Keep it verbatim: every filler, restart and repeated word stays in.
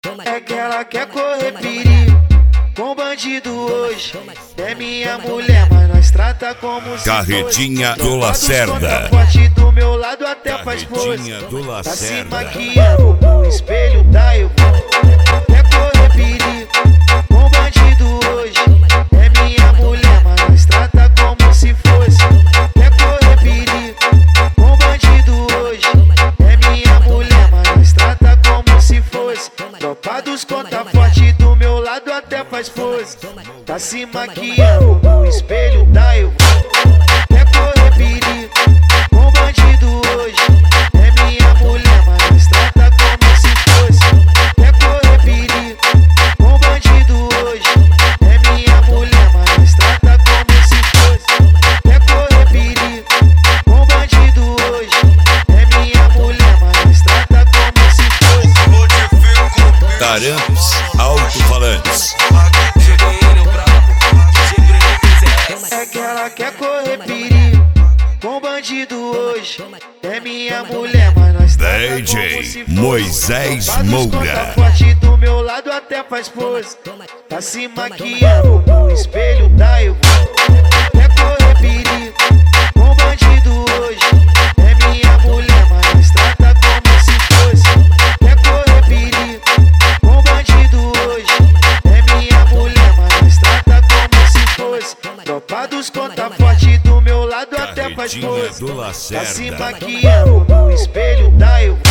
É que ela quer correr perigo com bandido hoje. É minha mulher, mas nós trata como se Carretinha do Lacerda. Forte do meu lado até faz pose. do Tá se Lacerda. maquiando no espelho, tá eu vou. Quer correr perigo com bandido hoje. É minha mulher, mas nós trata como se fosse. Quer correr perigo com bandido hoje. É minha mulher, mas nós trata como se fosse. Tropa dos conta forte do meu lado até faz pose. Tá se maquiando no espelho, tá eu vou. Quer correr perigo com bandido hoje. É minha mulher, mas nós trata como se fosse. Quer correr perigo com bandido hoje. É minha mulher, mas nós trata como se fosse. Quer correr perigo com bandido hoje. É minha mulher, mas nós trata como se fosse. Taramps Alto-Falantes. É que ela quer correr perigo com bandido hoje. É minha mulher, mas nós trata D J como se fosse. Moisés Tropa dos Moura. conta forte do meu lado até faz pose. Tá se maquiando no espelho, tá eu vou. Quer correr perigo com bandido hoje. É minha mulher, mas nós trata como se fosse. Quer correr perigo com bandido hoje. É minha mulher, mas nós trata como se fosse. Tropa dos conta forte do meu lado até faz Carretinha pose. do Tá se Lacerda. maquiando no espelho, tá eu vou.